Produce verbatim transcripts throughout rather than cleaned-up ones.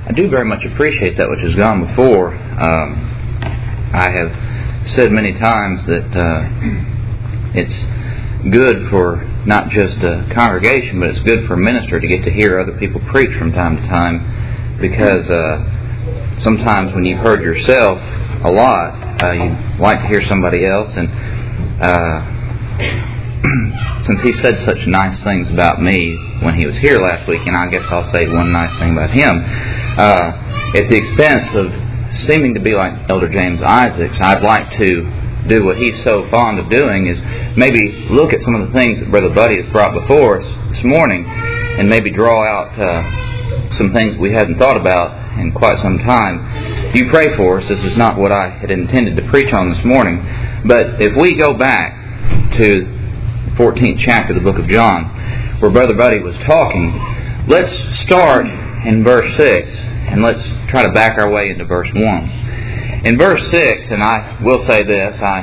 I do very much appreciate that which has gone before. Um, I have said many times that uh, it's good for not just a congregation, but it's good for a minister to get to hear other people preach from time to time, because uh, sometimes when you've heard yourself a lot, uh, you like to hear somebody else. And uh, since he said such nice things about me when he was here last week, and I guess I'll say one nice thing about him, uh, at the expense of seeming to be like Elder James Isaacs, I'd like to do what he's so fond of doing, is maybe look at some of the things that Brother Buddy has brought before us this morning, and maybe draw out uh, some things that we hadn't thought about in quite some time. You pray for us. This is not what I had intended to preach on this morning, but if we go back to the fourteenth chapter of the book of John, where Brother Buddy was talking, let's start in verse six, and let's try to back our way into verse one. In verse six, and I will say this, I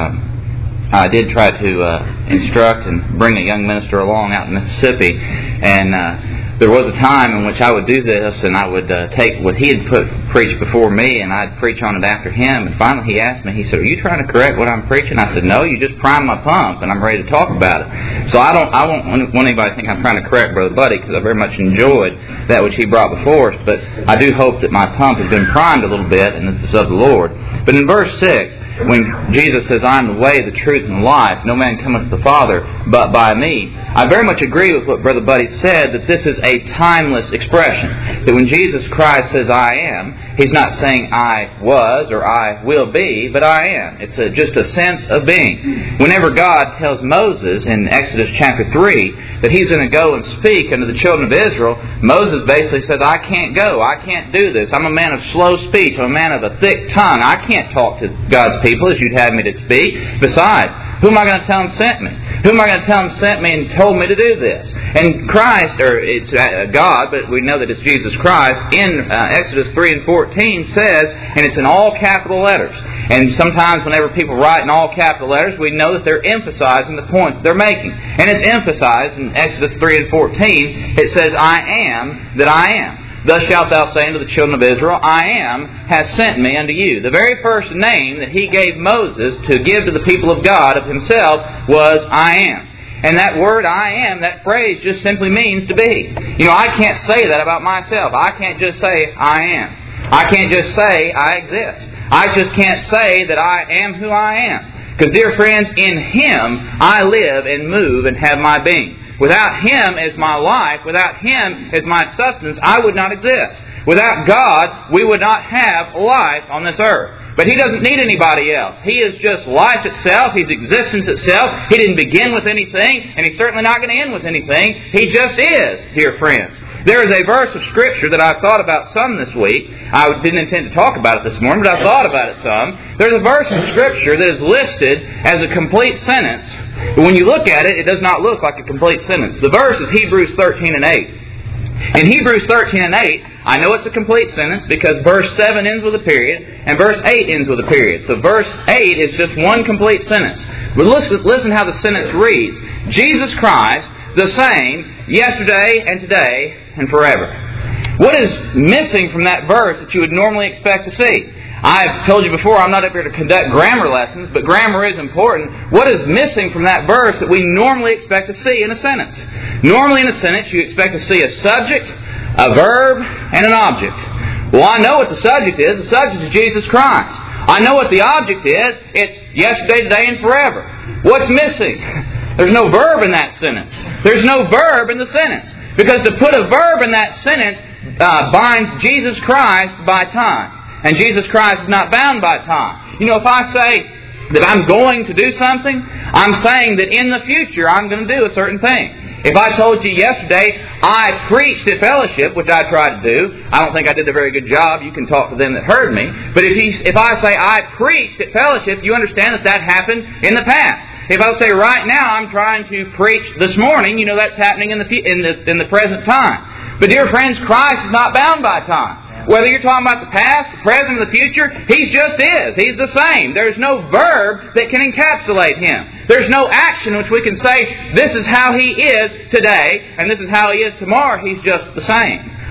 um, I did try to uh, instruct and bring a young minister along out in Mississippi, and uh, there was a time in which I would do this, and I would uh, take what he had put preached before me, and I'd preach on it after him. And finally he asked me, he said, "Are you trying to correct what I'm preaching?" I said, "No, you just prime my pump, and I'm ready to talk about it." So I don't, I won't want anybody to think I'm trying to correct Brother Buddy, because I very much enjoyed that which he brought before us. But I do hope that my pump has been primed a little bit, and this is of the Lord. But in verse six, when Jesus says, "I am the way, the truth, and the life, no man cometh to the Father but by me," I very much agree with what Brother Buddy said, that this is a timeless expression. That when Jesus Christ says, "I am," He's not saying "I was" or "I will be," but "I am." It's a, just a sense of being. Whenever God tells Moses in Exodus chapter three that He's going to go and speak unto the children of Israel, Moses basically says, "I can't go. I can't do this. I'm a man of slow speech. I'm a man of a thick tongue. I can't talk to God's people as you'd have me to speak. Besides, who am I going to tell him sent me? Who am I going to tell him sent me and told me to do this?" And Christ, or it's God, but we know that it's Jesus Christ, in uh, Exodus three and fourteen says, and it's in all capital letters. And sometimes whenever people write in all capital letters, we know that they're emphasizing the point that they're making. And it's emphasized in Exodus three and fourteen. It says, "I am that I am. Thus shalt thou say unto the children of Israel, I am has sent me unto you." The very first name that He gave Moses to give to the people of God of Himself was "I am." And that word "I am," that phrase just simply means to be. You know, I can't say that about myself. I can't just say "I am." I can't just say "I exist." I just can't say that I am who I am. Because, dear friends, in Him I live and move and have my being. Without Him as my life, without Him as my sustenance, I would not exist. Without God, we would not have life on this earth. But He doesn't need anybody else. He is just life itself. He's existence itself. He didn't begin with anything, and He's certainly not going to end with anything. He just is, dear friends. There is a verse of Scripture that I've thought about some this week. I didn't intend to talk about it this morning, but I thought about it some. There's a verse in Scripture that is listed as a complete sentence. But when you look at it, it does not look like a complete sentence. The verse is Hebrews thirteen and eight. In Hebrews thirteen and eight, I know it's a complete sentence because verse seven ends with a period and verse eight ends with a period. So verse eight is just one complete sentence. But listen, listen how the sentence reads. Jesus Christ, the same yesterday and today and forever. What is missing from that verse that you would normally expect to see? I've told you before, I'm not up here to conduct grammar lessons, but grammar is important. What is missing from that verse that we normally expect to see in a sentence? Normally in a sentence, you expect to see a subject, a verb, and an object. Well, I know what the subject is. The subject is Jesus Christ. I know what the object is. It's yesterday, today, and forever. What's missing? There's no verb in that sentence. There's no verb in the sentence. Because to put a verb in that sentence uh, binds Jesus Christ by time. And Jesus Christ is not bound by time. You know, if I say that I'm going to do something, I'm saying that in the future I'm going to do a certain thing. If I told you yesterday I preached at fellowship, which I tried to do, I don't think I did a very good job. You can talk to them that heard me. But if, he, if I say I preached at fellowship, you understand that that happened in the past. If I say right now I'm trying to preach this morning, you know that's happening in the in the in the present time. But dear friends, Christ is not bound by time. Whether you're talking about the past, the present, or the future, He just is. He's the same. There's no verb that can encapsulate Him. There's no action which we can say, this is how He is today, and this is how He is tomorrow. He's just the same.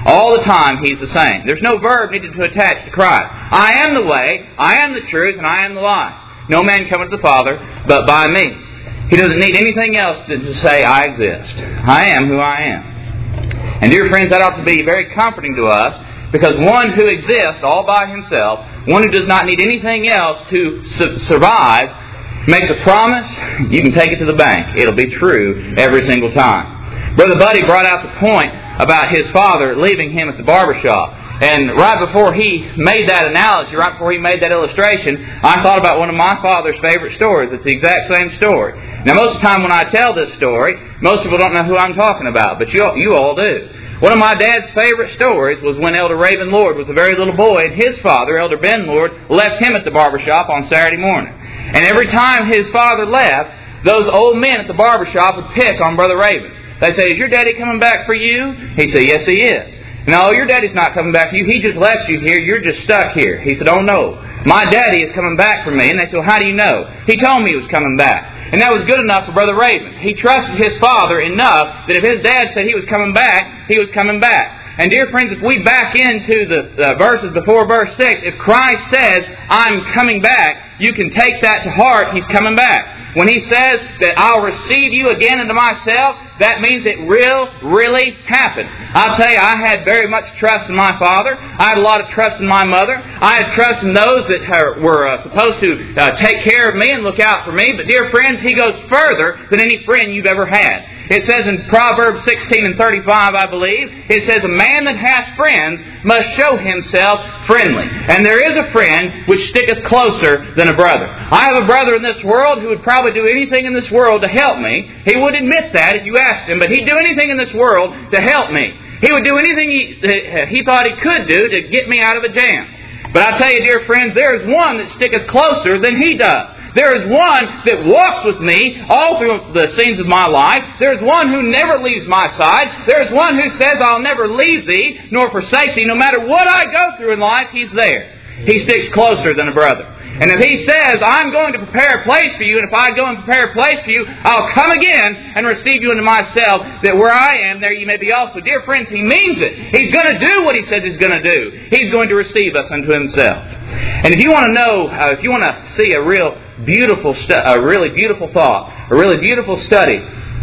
All the time He's the same. There's no verb needed to attach to Christ. I am the way, I am the truth, and I am the life. No man cometh to the Father but by me. He doesn't need anything else than to say, I exist. I am who I am. And dear friends, that ought to be very comforting to us, because one who exists all by himself, one who does not need anything else to su- survive, makes a promise, you can take it to the bank. It'll be true every single time. Brother Buddy brought out the point about his father leaving him at the barbershop. And right before he made that analogy, right before he made that illustration, I thought about one of my father's favorite stories. It's the exact same story. Now, most of the time when I tell this story, most people don't know who I'm talking about, but you, you all do. One of my dad's favorite stories was when Elder Raven Lord was a very little boy, and his father, Elder Ben Lord, left him at the barbershop on Saturday morning. And every time his father left, those old men at the barbershop would pick on Brother Raven. They say, is your daddy coming back for you? He said, yes, he is. No, your daddy's not coming back for you. He just left you here. You're just stuck here. He said, oh no, my daddy is coming back for me. And they said, well, how do you know? He told me he was coming back. And that was good enough for Brother Raven. He trusted his father enough that if his dad said he was coming back, he was coming back. And dear friends, if we back into the uh, verses before verse six, if Christ says, I'm coming back, you can take that to heart. He's coming back. When He says that I'll receive you again into myself, that means it will really happen. I'll tell you, I had very much trust in my father. I had a lot of trust in my mother. I had trust in those that were uh, supposed to uh, take care of me and look out for me. But dear friends, He goes further than any friend you've ever had. It says in Proverbs sixteen and thirty-five, I believe, it says, a man that hath friends must show himself friendly. And there is a friend which sticketh closer than a brother. I have a brother in this world who would probably do anything in this world to help me. He would admit that if you asked him, but he'd do anything in this world to help me. He would do anything he, he thought he could do to get me out of a jam. But I tell you, dear friends, there is one that sticketh closer than he does. There is one that walks with me all through the scenes of my life. There is one who never leaves my side. There is one who says, I'll never leave thee nor forsake thee. No matter what I go through in life, He's there. He sticks closer than a brother. And if He says, I'm going to prepare a place for you, and if I go and prepare a place for you, I'll come again and receive you into myself, that where I am, there you may be also. Dear friends, He means it. He's going to do what He says He's going to do. He's going to receive us unto Himself. And if you want to know, uh, if you want to see a real beautiful, stu- a really beautiful thought, a really beautiful study,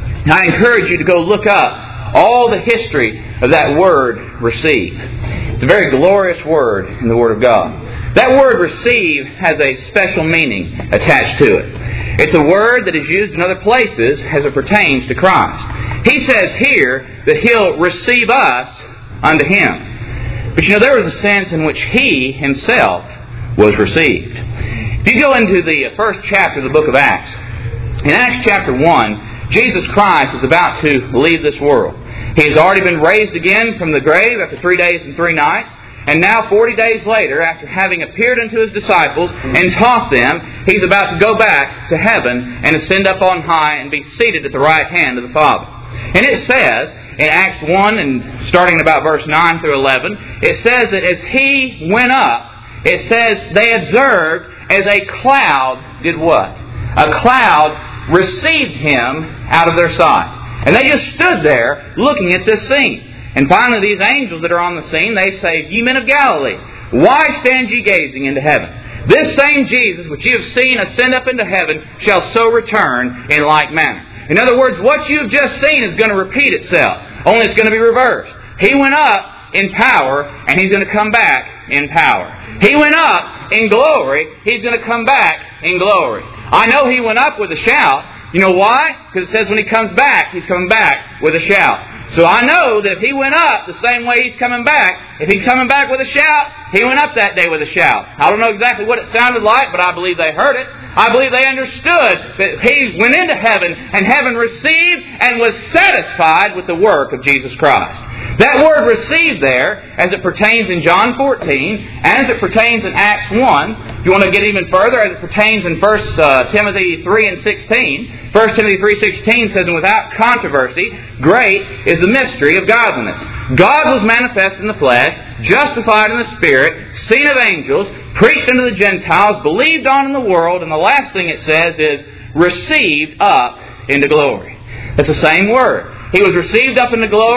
I encourage you to go look up all the history of that word receive. It's a very glorious word in the Word of God. That word receive has a special meaning attached to it. It's a word that is used in other places as it pertains to Christ. He says here that He'll receive us unto Him. But you know, there was a sense in which He Himself was received. If you go into the first chapter of the book of Acts, in Acts chapter one, Jesus Christ is about to leave this world. He has already been raised again from the grave after three days and three nights. And now, forty days later, after having appeared unto His disciples and taught them, He's about to go back to heaven and ascend up on high and be seated at the right hand of the Father. And it says, in Acts one, and starting at about verse nine through eleven, it says that as He went up, it says they observed as a cloud did what? A cloud received Him out of their sight. And they just stood there looking at this scene. And finally, these angels that are on the scene, they say, Ye men of Galilee, why stand ye gazing into heaven? This same Jesus, which ye have seen ascend up into heaven, shall so return in like manner. In other words, what you've just seen is going to repeat itself, only it's going to be reversed. He went up in power, and He's going to come back in power. He went up in glory, He's going to come back in glory. I know He went up with a shout. You know why? Because it says when He comes back, He's coming back with a shout. So I know that if He went up the same way He's coming back, if He's coming back with a shout, He went up that day with a shout. I don't know exactly what it sounded like, but I believe they heard it. I believe they understood that He went into heaven, and heaven received and was satisfied with the work of Jesus Christ. That word received there, as it pertains in John fourteen, and as it pertains in Acts one, if you want to get even further, as it pertains in First Timothy three and sixteen, First Timothy three sixteen says, And without controversy, great is the mystery of godliness. God was manifest in the flesh, justified in the Spirit, seen of angels, preached unto the Gentiles, believed on in the world, and the last thing it says is, received up into glory. It's the same word. He was received up into glory,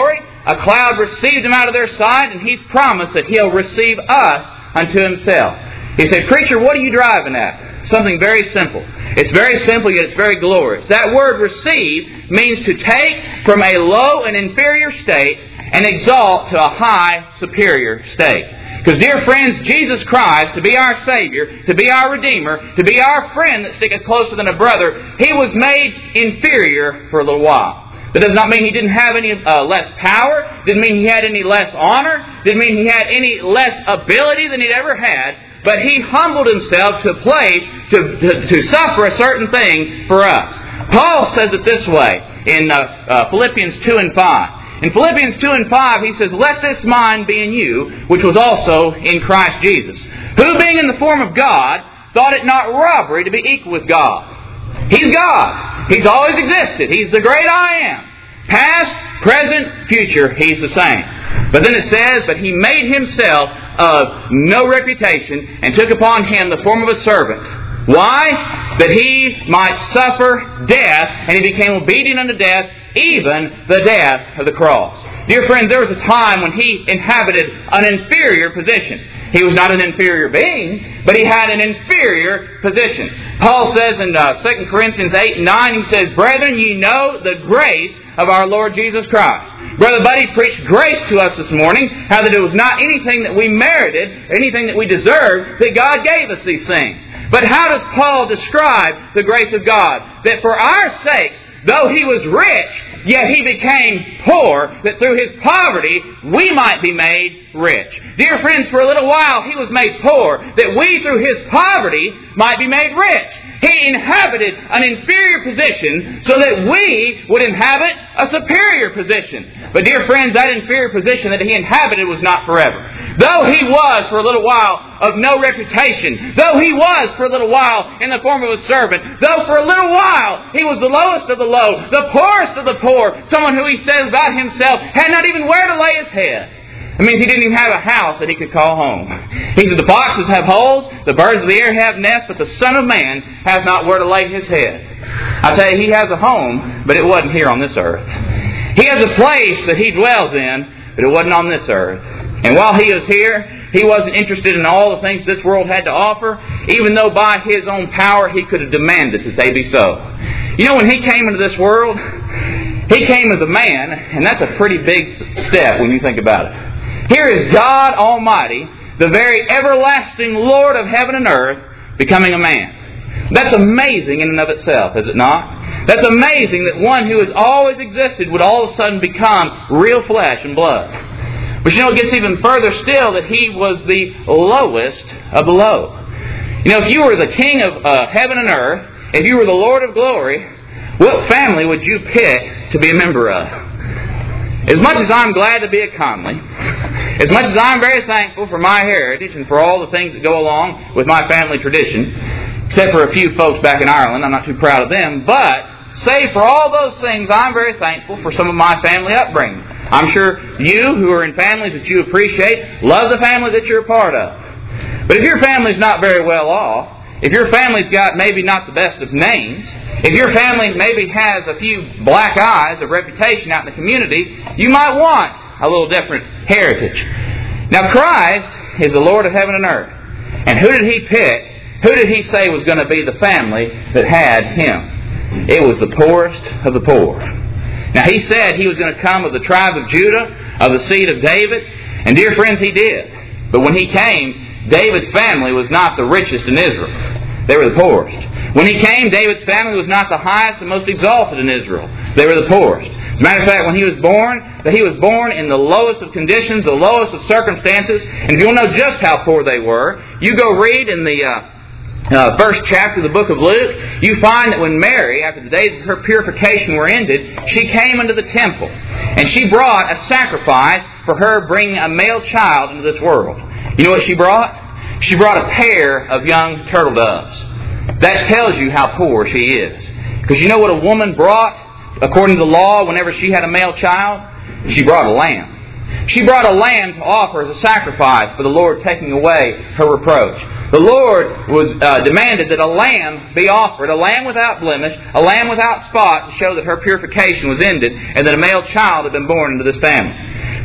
a cloud received Him out of their sight, and He's promised that He'll receive us unto Himself. You say, preacher, what are you driving at? Something very simple. It's very simple, yet it's very glorious. That word receive means to take from a low and inferior state and exalt to a high, superior state. Because, dear friends, Jesus Christ, to be our Savior, to be our Redeemer, to be our friend that sticketh closer than a brother, He was made inferior for a little while. That does not mean He didn't have any uh, less power, didn't mean He had any less honor, didn't mean He had any less ability than He'd ever had, but He humbled Himself to a place to, to, to suffer a certain thing for us. Paul says it this way in uh, uh, Philippians two and five. In Philippians two and five, he says, let this mind be in you, which was also in Christ Jesus, who being in the form of God, thought it not robbery to be equal with God. He's God. He's always existed. He's the great I am. Past, present, future, He's the same. But then it says, but He made Himself of no reputation and took upon Him the form of a servant. Why? That He might suffer death, and He became obedient unto death, even the death of the cross. Dear friends, there was a time when He inhabited an inferior position. He was not an inferior being, but He had an inferior position. Paul says in uh, Second Corinthians eight and nine, he says, brethren, ye know the grace of our Lord Jesus Christ. Brother Buddy preached grace to us this morning, how that it was not anything that we merited, anything that we deserved, that God gave us these things. But how does Paul describe the grace of God? That for our sakes, though He was rich, yet He became poor, that through His poverty we might be made rich. Dear friends, for a little while He was made poor, that we through His poverty might be made rich. He inhabited an inferior position so that we would inhabit a superior position. But dear friends, that inferior position that He inhabited was not forever. Though He was for a little while of no reputation, though He was for a little while in the form of a servant, though for a little while He was the lowest of the low, the poorest of the poor, someone who He says about Himself had not even where to lay His head. It means He didn't even have a house that He could call home. He said, the foxes have holes, the birds of the air have nests, but the Son of Man hath not where to lay His head. I tell you, He has a home, but it wasn't here on this earth. He has a place that He dwells in, but it wasn't on this earth. And while He was here, He wasn't interested in all the things this world had to offer, even though by His own power He could have demanded that they be so. You know, when He came into this world, He came as a man, and that's a pretty big step when you think about it. Here is God Almighty, the very everlasting Lord of heaven and earth, becoming a man. That's amazing in and of itself, is it not? That's amazing that one who has always existed would all of a sudden become real flesh and blood. But you know, it gets even further still that He was the lowest of the low. You know, if you were the King of uh, heaven and earth, if you were the Lord of glory, what family would you pick to be a member of? As much as I'm glad to be a Conley, as much as I'm very thankful for my heritage and for all the things that go along with my family tradition, except for a few folks back in Ireland, I'm not too proud of them, but save for all those things, I'm very thankful for some of my family upbringing. I'm sure you, who are in families that you appreciate, love the family that you're a part of. But if your family's not very well off, if your family's got maybe not the best of names, if your family maybe has a few black eyes of reputation out in the community, you might want a little different heritage. Now Christ is the Lord of heaven and earth. And who did He pick? Who did He say was going to be the family that had Him? It was the poorest of the poor. Now He said He was going to come of the tribe of Judah, of the seed of David. And dear friends, He did. But when He came, David's family was not the richest in Israel. They were the poorest. When He came, David's family was not the highest and most exalted in Israel. They were the poorest. As a matter of fact, when He was born, that He was born in the lowest of conditions, the lowest of circumstances. And if you want to know just how poor they were, you go read in the uh, uh, first chapter of the book of Luke. You find that when Mary, after the days of her purification were ended, she came into the temple. And she brought a sacrifice for her bringing a male child into this world. You know what she brought? She brought a pair of young turtle doves. That tells you how poor she is. Because you know what a woman brought, according to the law, whenever she had a male child? She brought a lamb. She brought a lamb to offer as a sacrifice for the Lord taking away her reproach. The Lord was uh, demanded that a lamb be offered, a lamb without blemish, a lamb without spot, to show that her purification was ended and that a male child had been born into this family.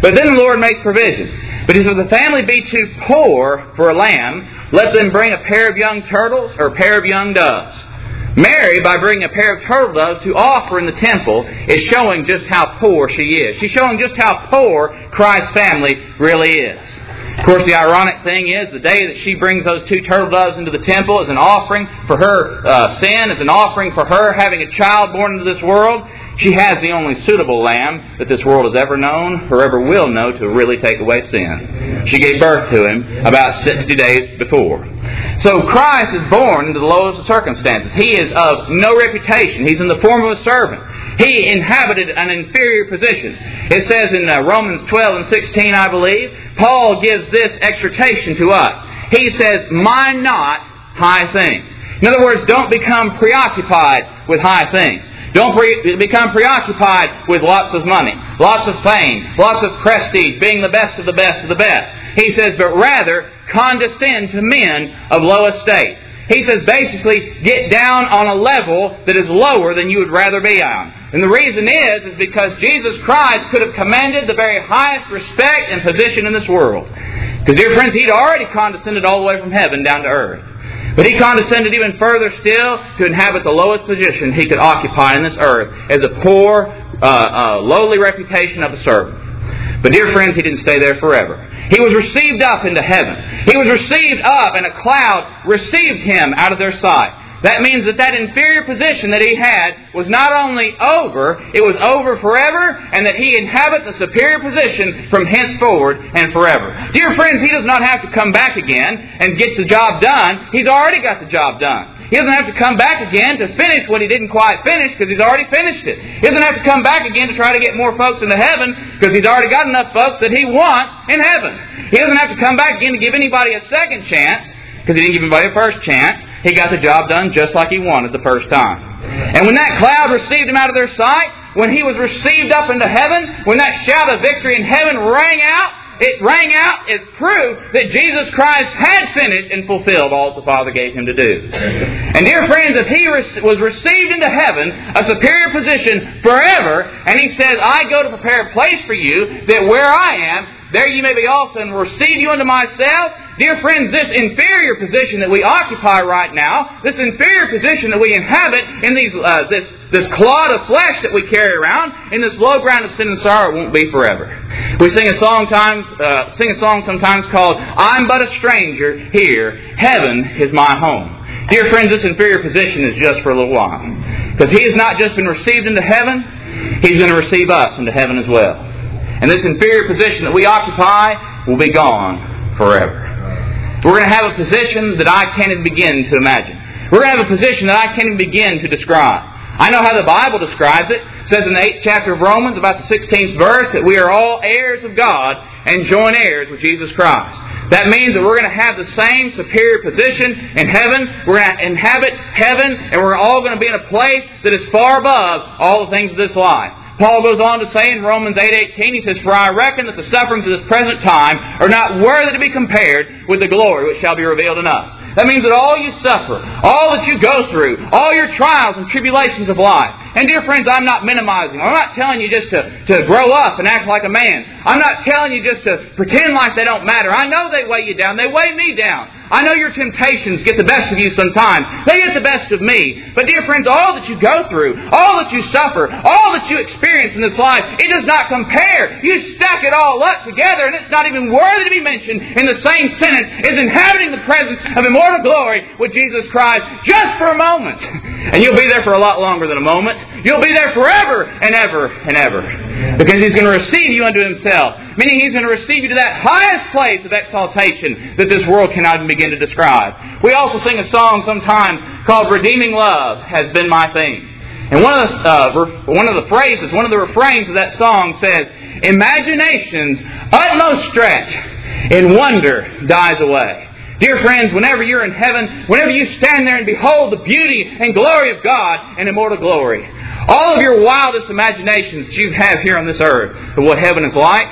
But then the Lord makes provision. But He says, if the family be too poor for a lamb, let them bring a pair of young turtles or a pair of young doves. Mary, by bringing a pair of turtle doves to offer in the temple, is showing just how poor she is. She's showing just how poor Christ's family really is. Of course, the ironic thing is, the day that she brings those two turtle doves into the temple as an offering for her uh, sin, as an offering for her having a child born into this world, she has the only suitable lamb that this world has ever known or ever will know to really take away sin. She gave birth to Him about sixty days before. So Christ is born into the lowest of circumstances. He is of no reputation. He's in the form of a servant. He inhabited an inferior position. It says in uh, Romans twelve and sixteen, I believe, Paul gives this exhortation to us. He says, mind not high things. In other words, don't become preoccupied with high things. Don't pre- become preoccupied with lots of money, lots of fame, lots of prestige, being the best of the best of the best. He says, but rather condescend to men of low estate. He says basically get down on a level that is lower than you would rather be on. And the reason is, is because Jesus Christ could have commanded the very highest respect and position in this world. Because, dear friends, He'd already condescended all the way from heaven down to earth. But He condescended even further still to inhabit the lowest position He could occupy in this earth as a poor, uh, uh, lowly reputation of a servant. But dear friends, He didn't stay there forever. He was received up into heaven. He was received up, and a cloud received Him out of their sight. That means that that inferior position that He had was not only over, it was over forever, and that He inhabits a superior position from henceforward and forever. Dear friends, He does not have to come back again and get the job done. He's already got the job done. He doesn't have to come back again to finish what He didn't quite finish because He's already finished it. He doesn't have to come back again to try to get more folks into heaven because He's already got enough folks that He wants in heaven. He doesn't have to come back again to give anybody a second chance because He didn't give anybody a first chance. He got the job done just like He wanted the first time. And when that cloud received Him out of their sight, when He was received up into heaven, when that shout of victory in heaven rang out, it rang out as proof that Jesus Christ had finished and fulfilled all that the Father gave Him to do. And dear friends, if He was received into heaven, a superior position forever, and He says, I go to prepare a place for you, that where I am, there you may be also, and will receive you unto myself. Dear friends, this inferior position that we occupy right now, this inferior position that we inhabit in these uh, this this clod of flesh that we carry around, in this low ground of sin and sorrow, won't be forever. We sing a song times, uh, sing a song sometimes called, I'm but a stranger here, heaven is my home. Dear friends, this inferior position is just for a little while. Because He has not just been received into heaven, He's going to receive us into heaven as well. And this inferior position that we occupy will be gone forever. We're going to have a position that I can't even begin to imagine. We're going to have a position that I can't even begin to describe. I know how the Bible describes it. It says in the eighth chapter of Romans, about the sixteenth verse, that we are all heirs of God and joint heirs with Jesus Christ. That means that we're going to have the same superior position in heaven. We're going to inhabit heaven, and we're all going to be in a place that is far above all the things of this life. Paul goes on to say in Romans eight eighteen, he says, For I reckon that the sufferings of this present time are not worthy to be compared with the glory which shall be revealed in us. That means that all you suffer, all that you go through, all your trials and tribulations of life. And dear friends, I'm not minimizing. I'm not telling you just to, to grow up and act like a man. I'm not telling you just to pretend like they don't matter. I know they weigh you down. They weigh me down. I know your temptations get the best of you sometimes. They get the best of me. But dear friends, all that you go through, all that you suffer, all that you experience in this life, it does not compare. You stack it all up together, and it's not even worthy to be mentioned in the same sentence as inhabiting the presence of immortal glory with Jesus Christ just for a moment. And you'll be there for a lot longer than a moment. You'll be there forever and ever and ever. Because He's going to receive you unto Himself. Meaning He's going to receive you to that highest place of exaltation that this world cannot even begin to describe. We also sing a song sometimes called Redeeming Love Has Been My Theme. And one of the uh, one of the phrases, one of the refrains of that song says, Imagination's utmost stretch in wonder dies away. Dear friends, whenever you're in heaven, whenever you stand there and behold the beauty and glory of God and immortal glory, all of your wildest imaginations that you have here on this earth of what heaven is like,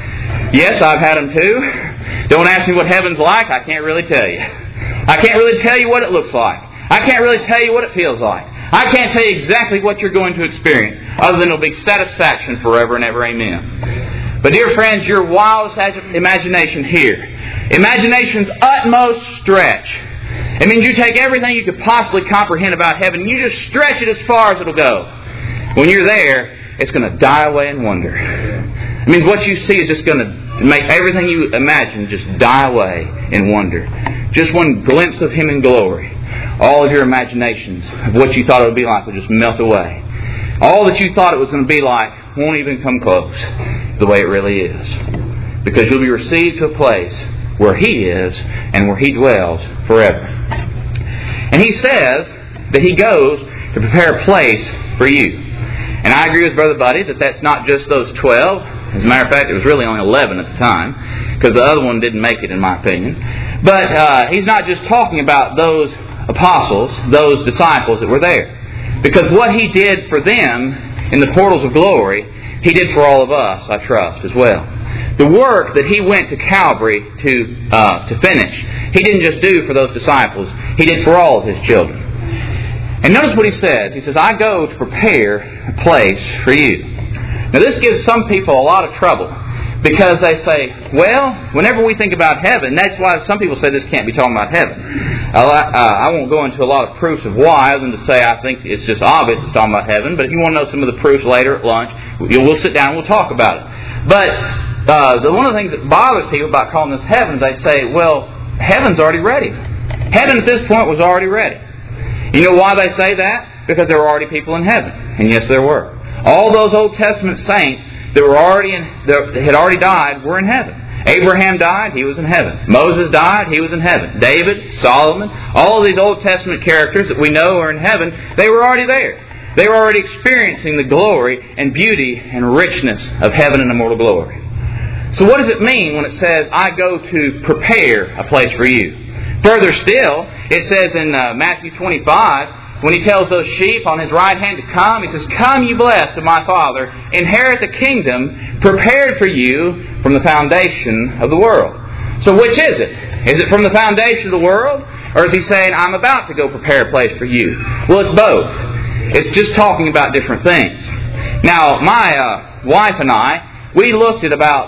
yes, I've had them too. Don't ask me what heaven's like, I can't really tell you. I can't really tell you what it looks like. I can't really tell you what it feels like. I can't tell you exactly what you're going to experience, other than it'll be satisfaction forever and ever. Amen. But dear friends, your wildest imagination here, imagination's utmost stretch, it means you take everything you could possibly comprehend about heaven and you just stretch it as far as it'll go. When you're there, it's going to die away in wonder. It means what you see is just going to make everything you imagine just die away in wonder. Just one glimpse of Him in glory. All of your imaginations of what you thought it would be like will just melt away. All that you thought it was going to be like won't even come close the way it really is. Because you'll be received to a place where He is and where He dwells forever. And He says that He goes to prepare a place for you. And I agree with Brother Buddy that that's not just those twelve. As a matter of fact, it was really only eleven at the time, because the other one didn't make it, in my opinion. But uh, He's not just talking about those apostles, those disciples that were there. Because what He did for them in the portals of glory, He did for all of us, I trust, as well. The work that He went to Calvary to uh, to finish, He didn't just do for those disciples. He did for all of His children. And notice what He says. He says, I go to prepare a place for you. Now this gives some people a lot of trouble, because they say, well, whenever we think about heaven, that's why some people say this can't be talking about heaven. Uh, I won't go into a lot of proofs of why, other than to say I think it's just obvious it's talking about heaven. But if you want to know some of the proofs later at lunch, we'll sit down and we'll talk about it. But uh, the, one of the things that bothers people about calling this heaven is they say, well, heaven's already ready. Heaven at this point was already ready. You know why they say that? Because there were already people in heaven. And yes, there were. All those Old Testament saints that were already in, that had already died were in heaven. Abraham died, he was in heaven. Moses died, he was in heaven. David, Solomon, all of these Old Testament characters that we know are in heaven, they were already there. They were already experiencing the glory and beauty and richness of heaven and immortal glory. So what does it mean when it says, I go to prepare a place for you? Further still, it says in uh, Matthew twenty-five, when He tells those sheep on His right hand to come, He says, come ye blessed of my Father, inherit the kingdom prepared for you from the foundation of the world. So which is it? Is it from the foundation of the world? Or is He saying, I'm about to go prepare a place for you? Well, it's both. It's just talking about different things. Now, my uh, wife and I, we looked at about,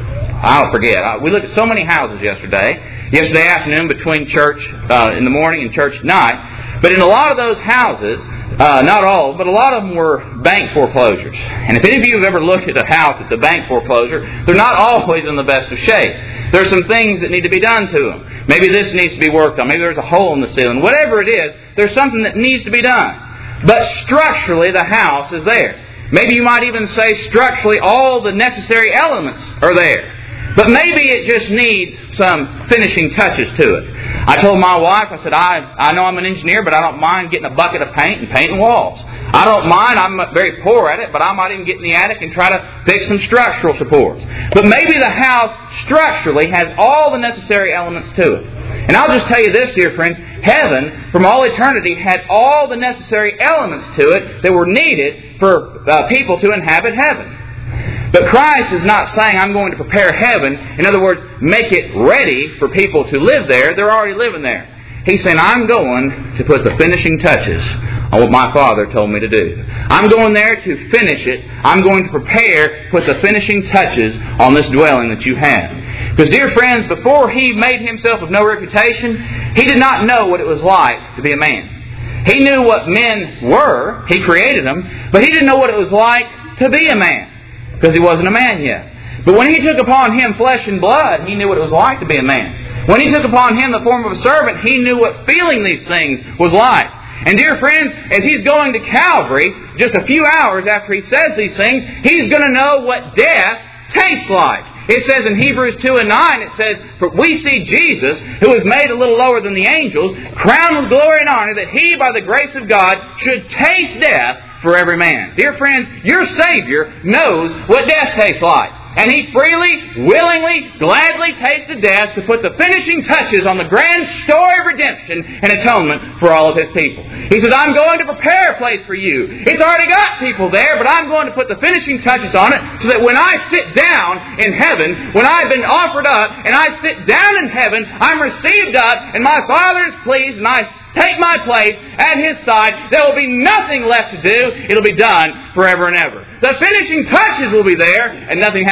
I don't forget, we looked at so many houses yesterday. Yesterday afternoon between church uh, in the morning and church at night. But in a lot of those houses, uh, not all, but a lot of them were bank foreclosures. And if any of you have ever looked at a house that's a bank foreclosure, they're not always in the best of shape. There are some things that need to be done to them. Maybe this needs to be worked on. Maybe there's a hole in the ceiling. Whatever it is, there's something that needs to be done. But structurally, the house is there. Maybe you might even say structurally all the necessary elements are there. But maybe it just needs some finishing touches to it. I told my wife, I said, I, I know I'm an engineer, but I don't mind getting a bucket of paint and painting walls. I don't mind, I'm very poor at it, but I might even get in the attic and try to fix some structural supports. But maybe the house structurally has all the necessary elements to it. And I'll just tell you this, dear friends, heaven, from all eternity, had all the necessary elements to it that were needed for uh, people to inhabit heaven. But Christ is not saying, I'm going to prepare heaven. In other words, make it ready for people to live there. They're already living there. He's saying, I'm going to put the finishing touches on what my Father told me to do. I'm going there to finish it. I'm going to prepare, put the finishing touches on this dwelling that you have. Because, dear friends, before He made Himself of no reputation, He did not know what it was like to be a man. He knew what men were. He created them. But He didn't know what it was like to be a man. Because He wasn't a man yet. But when He took upon Him flesh and blood, He knew what it was like to be a man. When He took upon Him the form of a servant, He knew what feeling these things was like. And dear friends, as He's going to Calvary, just a few hours after He says these things, He's going to know what death tastes like. It says in Hebrews two and nine, it says, for we see Jesus, who was made a little lower than the angels, crowned with glory and honor, that He, by the grace of God, should taste death for every man. Dear friends, your Savior knows what death tastes like. And He freely, willingly, gladly tasted death to put the finishing touches on the grand story of redemption and atonement for all of His people. He says, I'm going to prepare a place for you. It's already got people there, but I'm going to put the finishing touches on it so that when I sit down in heaven, when I've been offered up and I sit down in heaven, I'm received up and my Father is pleased and I take my place at His side. There will be nothing left to do. It'll be done forever and ever. The finishing touches will be there and nothing has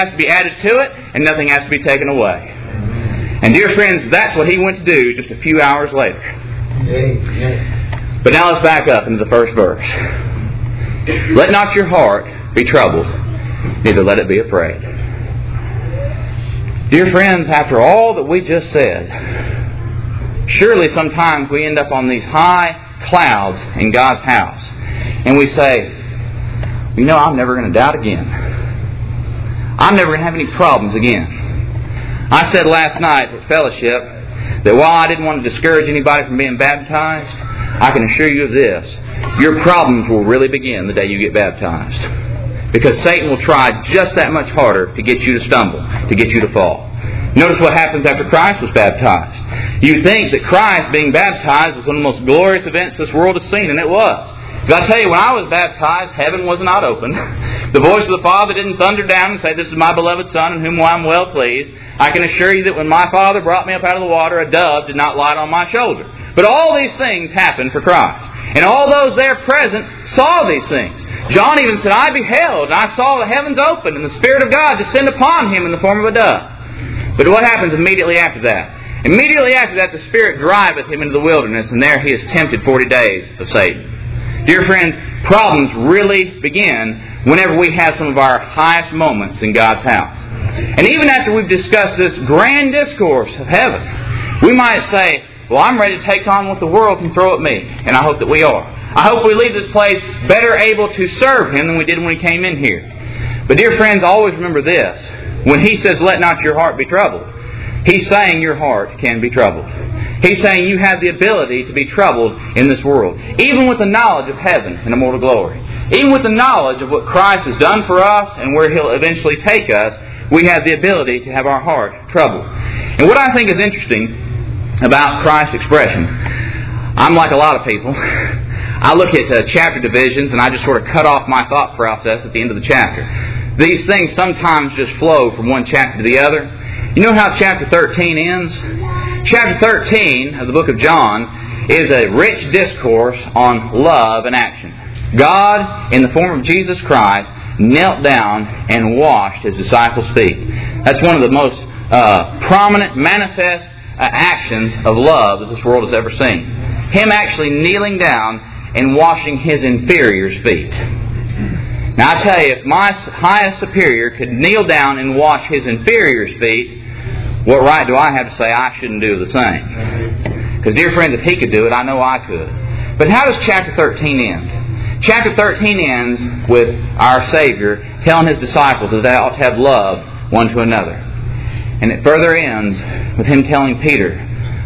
has to be added to it, and nothing has to be taken away. And dear friends, that's what He went to do just a few hours later. But now let's back up into the first verse. Let not your heart be troubled, neither let it be afraid. Dear friends, after all that we just said, surely sometimes we end up on these high clouds in God's house, and we say, you know, I'm never going to doubt again. I'm never going to have any problems again. I said last night at fellowship that while I didn't want to discourage anybody from being baptized, I can assure you of this. Your problems will really begin the day you get baptized. Because Satan will try just that much harder to get you to stumble, to get you to fall. Notice what happens after Christ was baptized. You think that Christ being baptized was one of the most glorious events this world has seen, and it was. Because I tell you, when I was baptized, heaven was not open. The voice of the Father didn't thunder down and say, this is my beloved Son in whom I am well pleased. I can assure you that when my Father brought me up out of the water, a dove did not light on my shoulder. But all these things happened for Christ. And all those there present saw these things. John even said, I beheld, and I saw the heavens open, and the Spirit of God descend upon Him in the form of a dove. But what happens immediately after that? Immediately after that, the Spirit driveth Him into the wilderness, and there He is tempted forty days of Satan. Dear friends, problems really begin whenever we have some of our highest moments in God's house. And even after we've discussed this grand discourse of heaven, we might say, well, I'm ready to take on what the world can throw at me. And I hope that we are. I hope we leave this place better able to serve Him than we did when we came in here. But dear friends, always remember this. When He says, let not your heart be troubled, He's saying your heart can be troubled. He's saying you have the ability to be troubled in this world. Even with the knowledge of heaven and immortal glory. Even with the knowledge of what Christ has done for us and where He'll eventually take us, we have the ability to have our heart troubled. And what I think is interesting about Christ's expression, I'm like a lot of people. I look at uh, chapter divisions and I just sort of cut off my thought process at the end of the chapter. These things sometimes just flow from one chapter to the other. You know how chapter thirteen ends? Chapter thirteen of the book of John is a rich discourse on love and action. God, in the form of Jesus Christ, knelt down and washed His disciples' feet. That's one of the most uh, prominent, manifest uh, actions of love that this world has ever seen. Him actually kneeling down and washing His inferior's feet. Now I tell you, if my highest superior could kneel down and wash his inferior's feet, what right do I have to say I shouldn't do the same? Because dear friends, if He could do it, I know I could. But how does chapter thirteen end? Chapter thirteen ends with our Savior telling His disciples that they ought to have love one to another. And it further ends with Him telling Peter,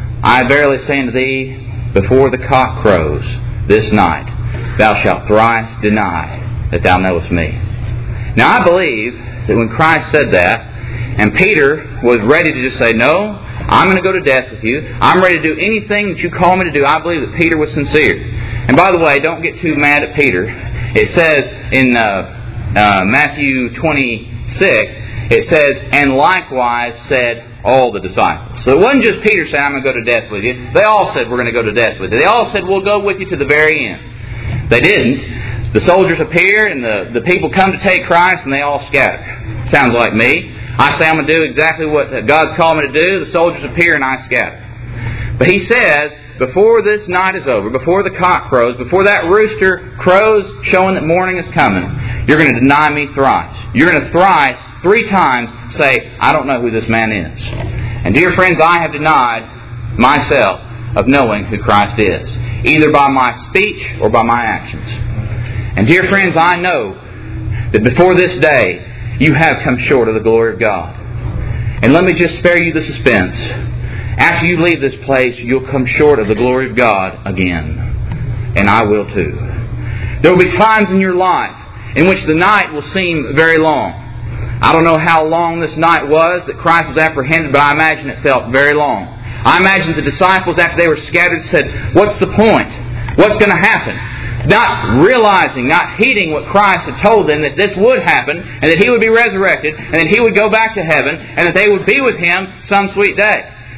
I verily say unto thee, before the cock crows this night, thou shalt thrice deny that thou knowest me. Now I believe that when Christ said that, and Peter was ready to just say, no, I'm going to go to death with you. I'm ready to do anything that you call me to do. I believe that Peter was sincere. And by the way, don't get too mad at Peter. It says in uh, uh, Matthew twenty-six, it says, and likewise said all the disciples. So it wasn't just Peter saying, I'm going to go to death with you. They all said, we're going to go to death with you. They all said, we'll go with you to the very end. They didn't. The soldiers appear and the, the people come to take Christ and they all scatter. Sounds like me. I say I'm going to do exactly what God's called me to do. The soldiers appear and I scatter. But He says, before this night is over, before the cock crows, before that rooster crows showing that morning is coming, you're going to deny me thrice. You're going to thrice, three times, say, I don't know who this man is. And dear friends, I have denied myself of knowing who Christ is, either by my speech or by my actions. And dear friends, I know that before this day, you have come short of the glory of God. And let me just spare you the suspense. After you leave this place, you'll come short of the glory of God again. And I will too. There will be times in your life in which the night will seem very long. I don't know how long this night was that Christ was apprehended, but I imagine it felt very long. I imagine the disciples, after they were scattered, said, what's the point? What's going to happen? Not realizing, not heeding what Christ had told them, that this would happen, and that He would be resurrected, and that He would go back to heaven, and that they would be with Him some sweet day.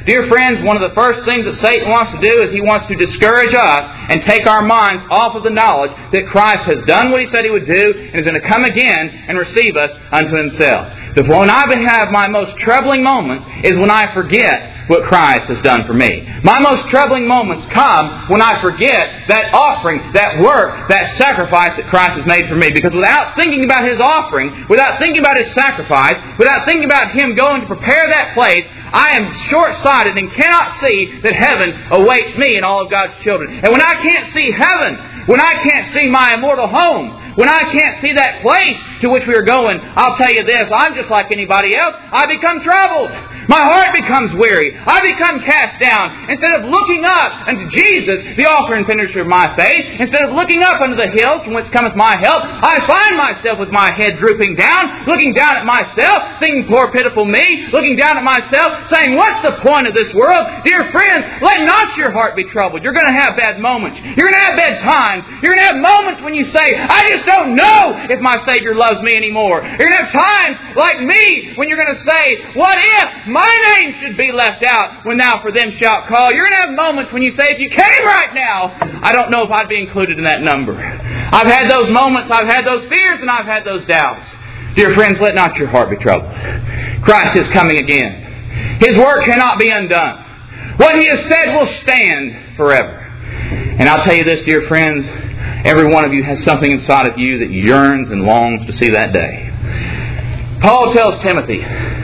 Dear friends, one of the first things that Satan wants to do is he wants to discourage us and take our minds off of the knowledge that Christ has done what He said He would do and is going to come again and receive us unto Himself. But when I have my most troubling moments is when I forget what Christ has done for me. My most troubling moments come when I forget that offering, that work, that sacrifice that Christ has made for me. Because without thinking about His offering, without thinking about His sacrifice, without thinking about Him going to prepare that place, I am short-sighted and cannot see that heaven awaits me and all of God's children. And when I can't see heaven, when I can't see my immortal home, when I can't see that place to which we are going, I'll tell you this, I'm just like anybody else. I become troubled. My heart becomes weary. I become cast down. Instead of looking up unto Jesus, the author and finisher of my faith, instead of looking up unto the hills from whence cometh my help, I find myself with my head drooping down, looking down at myself, thinking, poor pitiful me, looking down at myself, saying, what's the point of this world? Dear friends, let not your heart be troubled. You're going to have bad moments. You're going to have bad times. You're going to have moments when you say, I just don't know if my Savior loves me anymore. You're going to have times like me when you're going to say, what if my name should be left out when thou for them shalt call? You're going to have moments when you say, if you came right now, I don't know if I'd be included in that number. I've had those moments, I've had those fears, and I've had those doubts. Dear friends, let not your heart be troubled. Christ is coming again. His work cannot be undone. What He has said will stand forever. And I'll tell you this, dear friends, every one of you has something inside of you that yearns and longs to see that day. Paul tells Timothy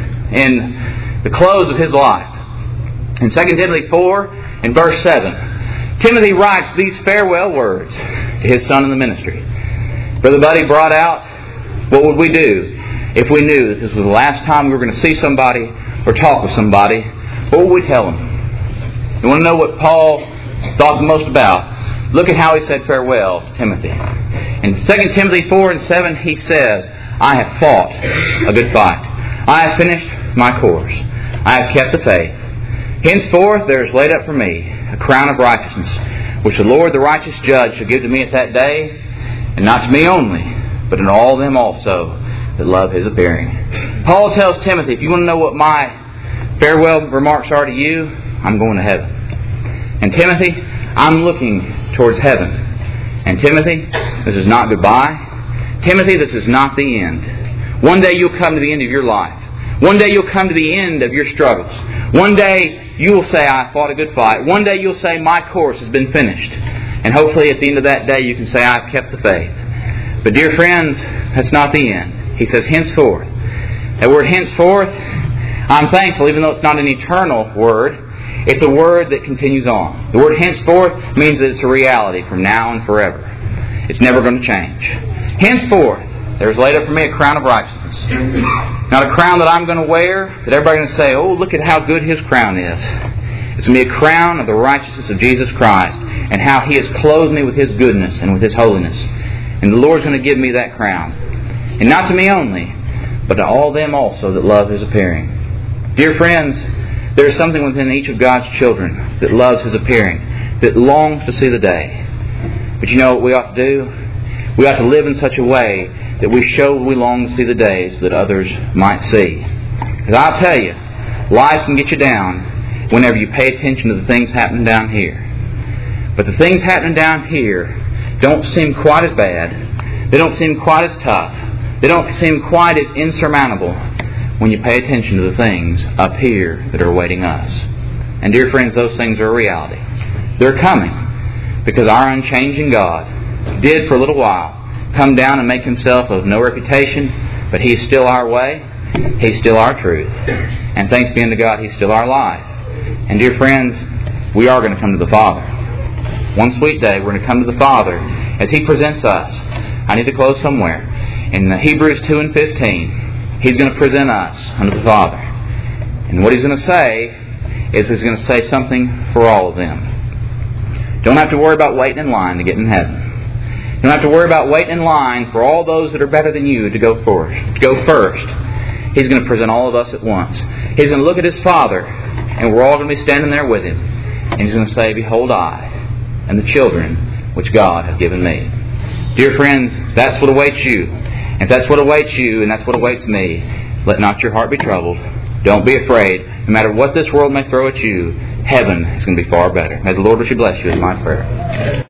in the close of his life, in Second Timothy four, in verse seven, Timothy writes these farewell words to his son in the ministry. Brother Buddy brought out, what would we do if we knew that this was the last time we were going to see somebody or talk with somebody? What would we tell them? You want to know what Paul thought the most about? Look at how he said farewell to Timothy. In Second Timothy four and seven, he says, I have fought a good fight. I have finished my course. I have kept the faith. Henceforth there is laid up for me a crown of righteousness, which the Lord the righteous judge shall give to me at that day, and not to me only, but in all them also that love His appearing. Paul tells Timothy, if you want to know what my farewell remarks are to you, I'm going to heaven. And Timothy, I'm looking towards heaven. And Timothy, this is not goodbye. Timothy, this is not the end. One day you'll come to the end of your life. One day you'll come to the end of your struggles. One day you will say, I fought a good fight. One day you'll say, my course has been finished. And hopefully at the end of that day you can say, I've kept the faith. But dear friends, that's not the end. He says, henceforth. That word henceforth, I'm thankful, even though it's not an eternal word, it's a word that continues on. The word henceforth means that it's a reality from now and forever. It's never going to change. Henceforth, there is laid up for me a crown of righteousness. Not a crown that I'm going to wear, that everybody's going to say, oh, look at how good his crown is. It's going to be a crown of the righteousness of Jesus Christ and how He has clothed me with His goodness and with His holiness. And the Lord's going to give me that crown. And not to me only, but to all them also that love His appearing. Dear friends, there is something within each of God's children that loves His appearing, that longs to see the day. But you know what we ought to do? We ought to live in such a way that we show we long to see the days that others might see. Because I'll tell you, life can get you down whenever you pay attention to the things happening down here. But the things happening down here don't seem quite as bad. They don't seem quite as tough. They don't seem quite as insurmountable when you pay attention to the things up here that are awaiting us. And dear friends, those things are a reality. They're coming because our unchanging God did for a little while come down and make Himself of no reputation, but He's still our way. He's still our truth. And thanks be unto God, He's still our life. And dear friends, we are going to come to the Father. One sweet day, we're going to come to the Father as He presents us. I need to close somewhere. In Hebrews two and fifteen, He's going to present us unto the Father. And what He's going to say is He's going to say something for all of them. Don't have to worry about waiting in line to get in heaven. You don't have to worry about waiting in line for all those that are better than you to go first. To go first. He's going to present all of us at once. He's going to look at His Father, and we're all going to be standing there with Him. And He's going to say, behold I, and the children which God hath given me. Dear friends, that's what awaits you. If that's what awaits you, and that's what awaits me, let not your heart be troubled. Don't be afraid. No matter what this world may throw at you, heaven is going to be far better. May the Lord richly bless you is my prayer.